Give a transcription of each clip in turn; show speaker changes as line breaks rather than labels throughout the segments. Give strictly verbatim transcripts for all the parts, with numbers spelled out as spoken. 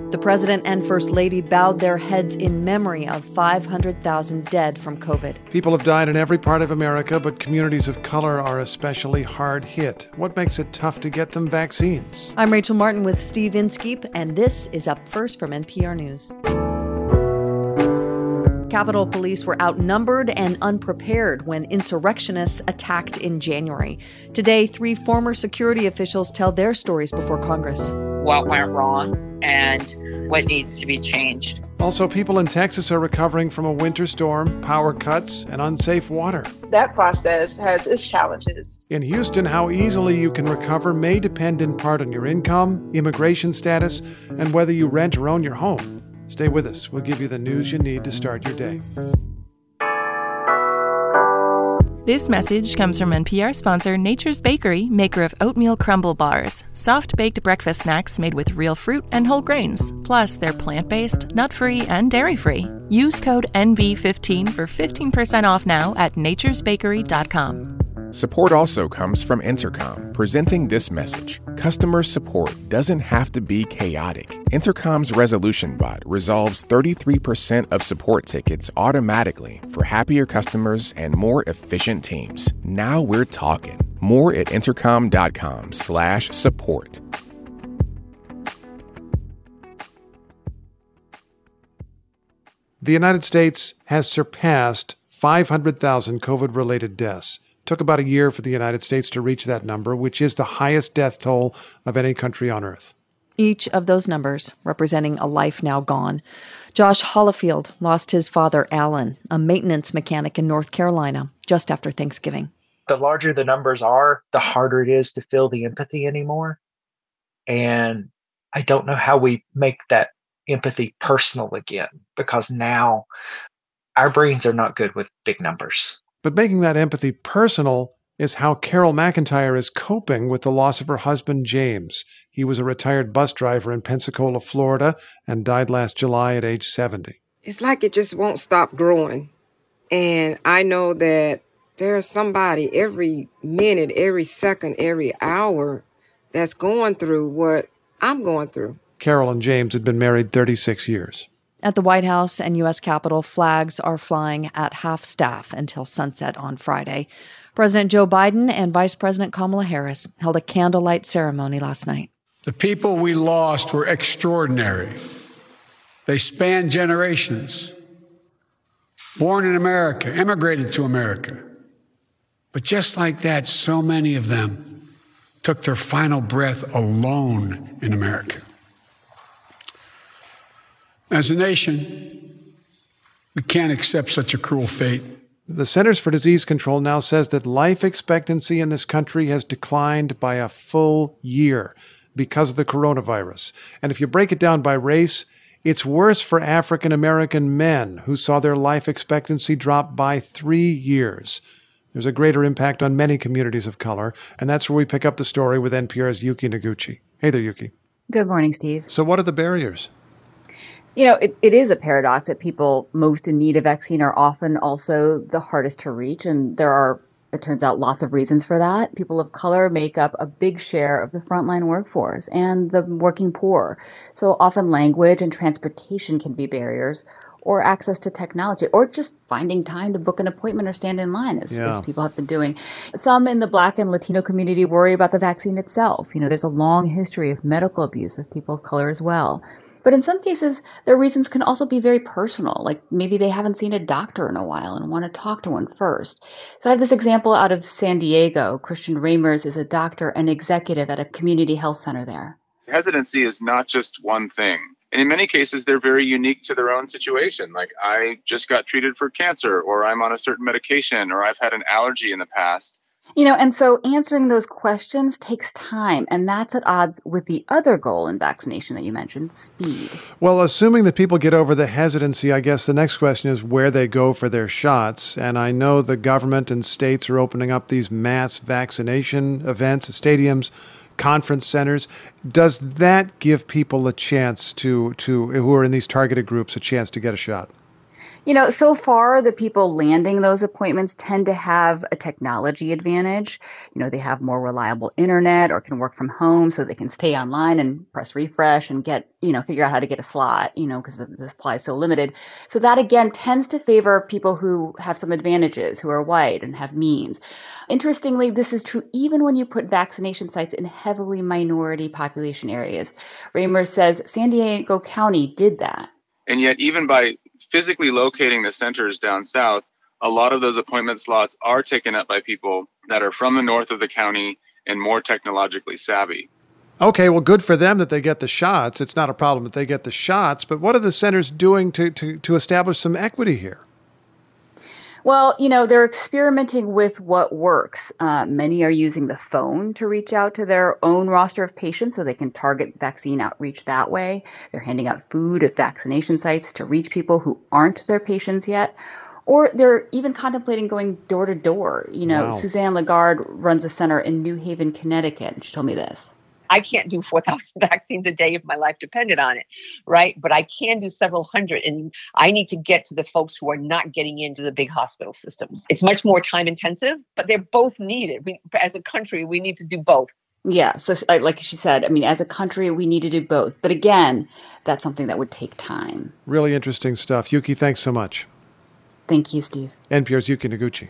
The president and first lady bowed their heads in memory of five hundred thousand dead from COVID.
People have died in every part of America, but communities of color are especially hard hit. What makes it tough to get them vaccines?
I'm Rachel Martin with Steve Inskeep, and this is Up First from N P R News. Capitol Police were outnumbered and unprepared when insurrectionists attacked in January. Today, three former security officials tell their stories before Congress.
What went wrong and what needs to be changed.
Also, people in Texas are recovering from a winter storm, power cuts, and unsafe water.
That process has its challenges.
In Houston, how easily you can recover may depend in part on your income, immigration status, and whether you rent or own your home. Stay with us. We'll give you the news you need to start your day.
This message comes from N P R sponsor Nature's Bakery, maker of oatmeal crumble bars, soft-baked breakfast snacks made with real fruit and whole grains. Plus, they're plant-based, nut-free, and dairy-free. Use code N B fifteen for fifteen percent off now at natures bakery dot com.
Support also comes from Intercom, presenting this message. Customer support doesn't have to be chaotic. Intercom's resolution bot resolves thirty-three percent of support tickets automatically for happier customers and more efficient teams. Now we're talking. More at intercom.com slash support.
The United States has surpassed five hundred thousand COVID-related deaths. It took about a year for the United States to reach that number, which is the highest death toll of any country on earth.
Each of those numbers representing a life now gone. Josh Hollifield lost his father, Alan, a maintenance mechanic in North Carolina, just after Thanksgiving.
The larger the numbers are, the harder it is to feel the empathy anymore. And I don't know how we make that empathy personal again, because now our brains are not good with big numbers.
But making that empathy personal is how Carol McIntyre is coping with the loss of her husband, James. He was a retired bus driver in Pensacola, Florida, and died last July at age seventy.
It's like it just won't stop growing. And I know that there's somebody every minute, every second, every hour that's going through what I'm going through.
Carol and James had been married thirty-six years.
At the White House and U S Capitol, flags are flying at half-staff until sunset on Friday. President Joe Biden and Vice President Kamala Harris held a candlelight ceremony last night.
The people we lost were extraordinary. They spanned generations. Born in America, immigrated to America. But just like that, so many of them took their final breath alone in America. As a nation, we can't accept such a cruel fate.
The Centers for Disease Control now says that life expectancy in this country has declined by a full year because of the coronavirus. And if you break it down by race, it's worse for African American men who saw their life expectancy drop by three years. There's a greater impact on many communities of color, and that's where we pick up the story with N P R's Yuki Noguchi. Hey there, Yuki.
Good morning, Steve.
So what are the barriers?
You know, it, it is a paradox that people most in need of vaccine are often also the hardest to reach. And there are, it turns out, lots of reasons for that. People of color make up a big share of the frontline workforce and the working poor. So often language and transportation can be barriers, or access to technology, or just finding time to book an appointment or stand in line, as,
yeah.
as people have been doing. Some in the Black and Latino community worry about the vaccine itself. You know, there's a long history of medical abuse of people of color as well. But in some cases, their reasons can also be very personal, like maybe they haven't seen a doctor in a while and want to talk to one first. So I have this example out of San Diego. Christian Ramers is a doctor and executive at a community health center there.
Hesitancy is not just one thing. And in many cases, they're very unique to their own situation. Like, I just got treated for cancer, or I'm on a certain medication, or I've had an allergy in the past.
You know, and so answering those questions takes time, and that's at odds with the other goal in vaccination that you mentioned, speed.
Well, assuming that people get over the hesitancy, I guess the next question is where they go for their shots. And I know the government and states are opening up these mass vaccination events, stadiums, conference centers. Does that give people a chance to, to who are in these targeted groups, a chance to get a shot?
You know, so far, the people landing those appointments tend to have a technology advantage. You know, they have more reliable internet or can work from home so they can stay online and press refresh and get, you know, figure out how to get a slot, you know, because the supply is so limited. So that, again, tends to favor people who have some advantages, who are white and have means. Interestingly, this is true even when you put vaccination sites in heavily minority population areas. Raymer says San Diego County did that.
And yet, even by physically locating the centers down south, a lot of those appointment slots are taken up by people that are from the north of the county and more technologically savvy.
Okay, well, good for them that they get the shots. It's not a problem that they get the shots, but what are the centers doing to, to, to establish some equity here?
Well, you know, they're experimenting with what works. Uh, many are using the phone to reach out to their own roster of patients so they can target vaccine outreach that way. They're handing out food at vaccination sites to reach people who aren't their patients yet. Or they're even contemplating going door to door. You know, wow. Suzanne Lagarde runs a center in New Haven, Connecticut, and she told me this.
I can't do four thousand vaccines a day if my life depended on it, right? But I can do several hundred, and I need to get to the folks who are not getting into the big hospital systems. It's much more time intensive, but they're both needed. We, as a country, we need to do both.
Yeah, so like she said, I mean, as a country, we need to do both. But again, that's something that would take time.
Really interesting stuff. Yuki, thanks so much.
Thank you, Steve.
N P R's Yuki Noguchi.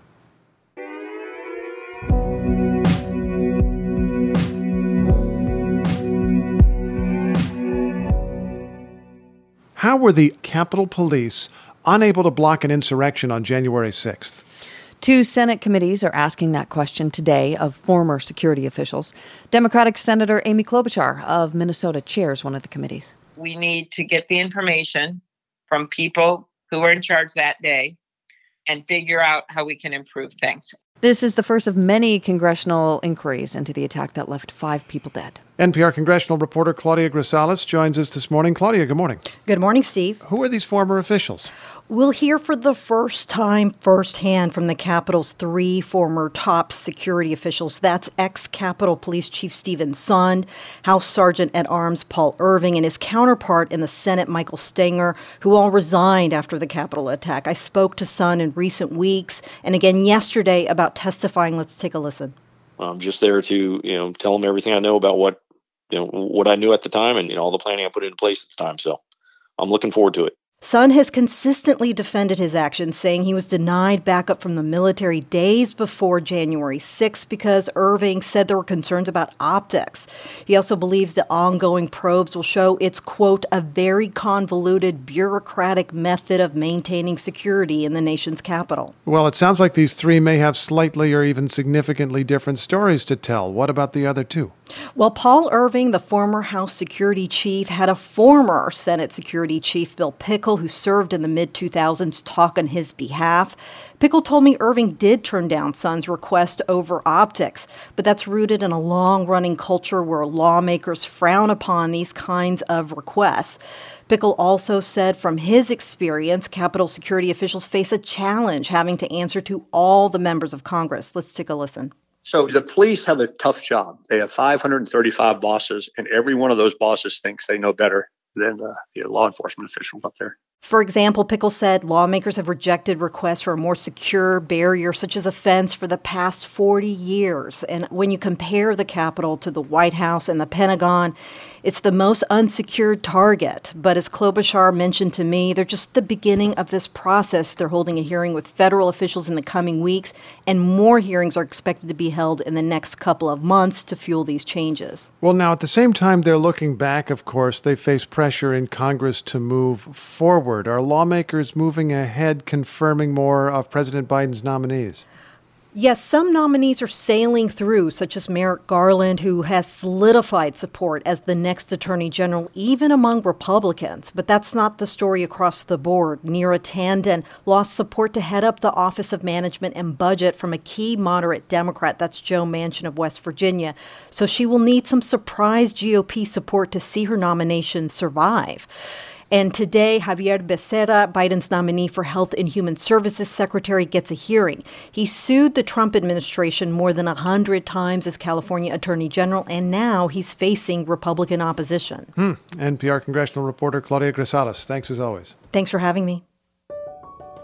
How were the Capitol Police unable to block an insurrection on January sixth?
Two Senate committees are asking that question today of former security officials. Democratic Senator Amy Klobuchar of Minnesota chairs one of the committees.
We need to get the information from people who were in charge that day and figure out how we can improve things.
This is the first of many congressional inquiries into the attack that left five people dead.
N P R congressional reporter Claudia Grisales joins us this morning. Claudia, good morning.
Good morning, Steve.
Who are these former officials?
We'll hear for the first time firsthand from the Capitol's three former top security officials. That's ex-Capitol Police Chief Steven Sund, House Sergeant-at-Arms Paul Irving, and his counterpart in the Senate, Michael Stenger, who all resigned after the Capitol attack. I spoke to Sund in recent weeks and again yesterday about testifying. Let's take a listen.
I'm just there to, you know, tell them everything I know about what, you know, what I knew at the time and, you know, all the planning I put into place at the time. So I'm looking forward to it.
Sund has consistently defended his actions, saying he was denied backup from the military days before January sixth because Irving said there were concerns about optics. He also believes the ongoing probes will show it's, quote, a very convoluted bureaucratic method of maintaining security in the nation's capital.
Well, it sounds like these three may have slightly or even significantly different stories to tell. What about the other two?
Well, Paul Irving, the former House Security Chief, had a former Senate Security Chief, Bill Pickle, who served in the mid two thousands, talk on his behalf. Pickle told me Irving did turn down Sund's request over optics, but that's rooted in a long-running culture where lawmakers frown upon these kinds of requests. Pickle also said from his experience, Capitol security officials face a challenge having to answer to all the members of Congress. Let's take a listen.
So the police have a tough job. They have five hundred thirty-five bosses, and every one of those bosses thinks they know better than the you know, law enforcement officials up there.
For example, Pickle said lawmakers have rejected requests for a more secure barrier, such as a fence, for the past forty years. And when you compare the Capitol to the White House and the Pentagon, it's the most unsecured target. But as Klobuchar mentioned to me, they're just the beginning of this process. They're holding a hearing with federal officials in the coming weeks, and more hearings are expected to be held in the next couple of months to fuel these changes.
Well, now, at the same time they're looking back, of course, they face pressure in Congress to move forward. Are lawmakers moving ahead, confirming more of President Biden's nominees?
Yes, some nominees are sailing through, such as Merrick Garland, who has solidified support as the next attorney general, even among Republicans. But that's not the story across the board. Neera Tanden lost support to head up the Office of Management and Budget from a key moderate Democrat, that's Joe Manchin of West Virginia. So she will need some surprise G O P support to see her nomination survive. And today, Javier Becerra, Biden's nominee for Health and Human Services Secretary, gets a hearing. He sued the Trump administration more than one hundred times as California Attorney General, and now he's facing Republican opposition.
Hmm. N P R congressional reporter Claudia Grisales, thanks as always.
Thanks for having me.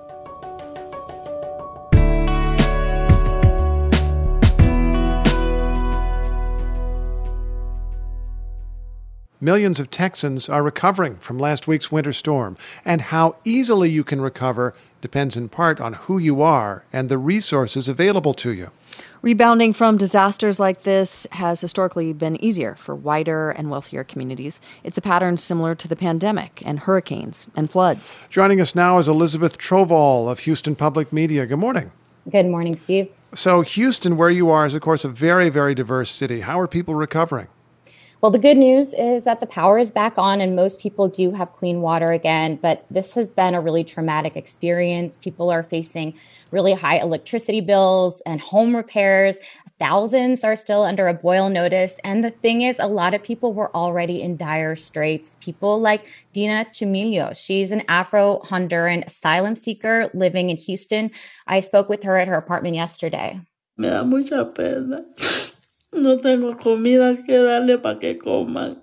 millions of Texans are recovering from last week's winter storm, and how easily you can recover depends in part on who you are and the resources available to you.
Rebounding from disasters like this has historically been easier for whiter and wealthier communities. It's a pattern similar to the pandemic and hurricanes and floods.
Joining us now is Elizabeth Trovall of Houston Public Media. Good morning.
Good morning, Steve.
So Houston, where you are, is, of course, a very, very diverse city. How are people recovering?
Well, the good news is that the power is back on and most people do have clean water again. But this has been a really traumatic experience. People are facing really high electricity bills and home repairs. Thousands are still under a boil notice. And the thing is, a lot of people were already in dire straits. People like Dina Chumillo. She's an Afro-Honduran asylum seeker living in Houston. I spoke with her at her apartment yesterday.
Me da mucha pena. No tengo comida que darle para que coman.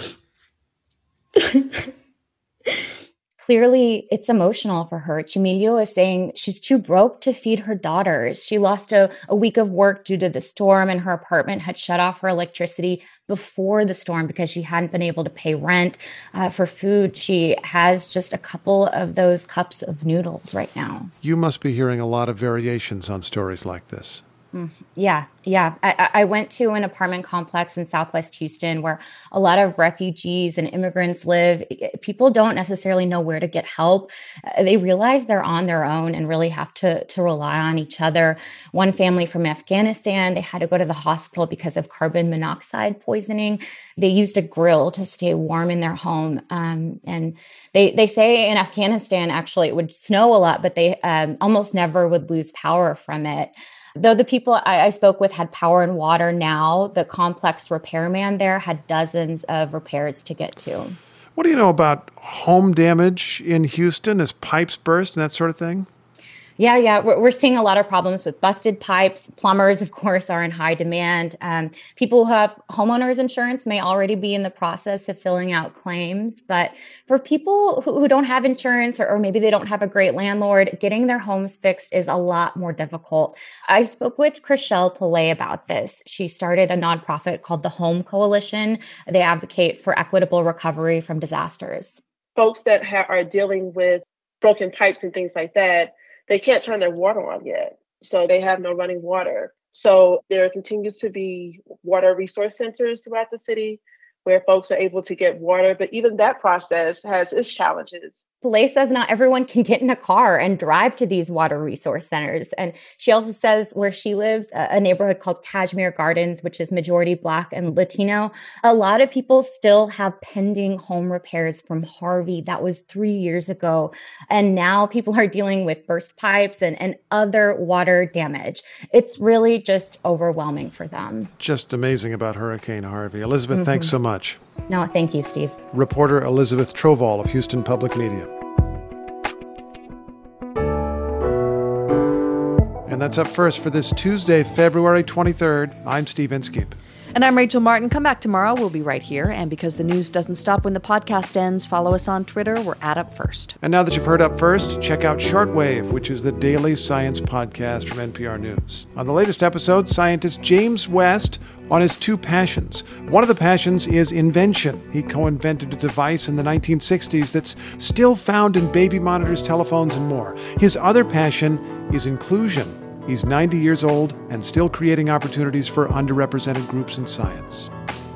Clearly, it's emotional for her. Chumillo is saying she's too broke to feed her daughters. She lost a, a week of work due to the storm, and her apartment had shut off her electricity before the storm because she hadn't been able to pay rent. Uh, for food, she has just a couple of those cups of noodles right now.
You must be hearing a lot of variations on stories like this.
Mm, yeah, yeah. I, I went to an apartment complex in Southwest Houston where a lot of refugees and immigrants live. People don't necessarily know where to get help. They realize they're on their own and really have to, to rely on each other. One family from Afghanistan, they had to go to the hospital because of carbon monoxide poisoning. They used a grill to stay warm in their home. Um, and they, they say in Afghanistan, actually, it would snow a lot, but they um, almost never would lose power from it. Though the people I, I spoke with had power and water now, the complex repairman there had dozens of repairs to get to.
What do you know about home damage in Houston as pipes burst and that sort of thing?
Yeah, yeah. We're, we're seeing a lot of problems with busted pipes. Plumbers, of course, are in high demand. Um, people who have homeowners insurance may already be in the process of filling out claims. But for people who, who don't have insurance, or, or maybe they don't have a great landlord, getting their homes fixed is a lot more difficult. I spoke with Chriselle Pillay about this. She started a nonprofit called the Home Coalition. They advocate for equitable recovery from disasters.
Folks that ha- are dealing with broken pipes and things like that, they can't turn their water on yet, so they have no running water. So there continues to be water resource centers throughout the city where folks are able to get water, but even that process has its challenges.
Pillay says not everyone can get in a car and drive to these water resource centers. And she also says where she lives, a neighborhood called Cashmere Gardens, which is majority Black and Latino, a lot of people still have pending home repairs from Harvey. That was three years ago. And now people are dealing with burst pipes and, and other water damage. It's really just overwhelming for them.
Just amazing about Hurricane Harvey. Elizabeth, mm-hmm. thanks so much.
No, thank you, Steve.
Reporter Elizabeth Trovall of Houston Public Media. And that's Up First for this Tuesday, February twenty-third. I'm Steve Inskeep.
And I'm Rachel Martin. Come back tomorrow. We'll be right here. And because the news doesn't stop when the podcast ends, follow us on Twitter. We're at Up First.
And now that you've heard Up First, check out Shortwave, which is the daily science podcast from N P R News. On the latest episode, scientist James West on his two passions. One of the passions is invention. He co-invented a device in the nineteen sixties that's still found in baby monitors, telephones, and more. His other passion is inclusion. He's ninety years old and still creating opportunities for underrepresented groups in science.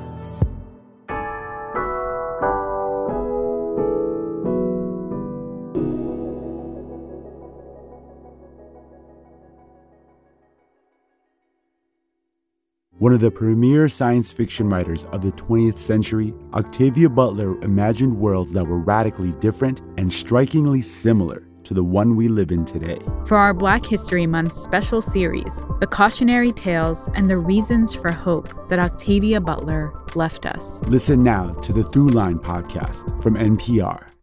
One of the premier science fiction writers of the twentieth century, Octavia Butler imagined worlds that were radically different and strikingly similar to the one we live in today.
For our Black History Month special series, the cautionary tales and the reasons for hope that Octavia Butler left us.
Listen now to the Throughline podcast from N P R.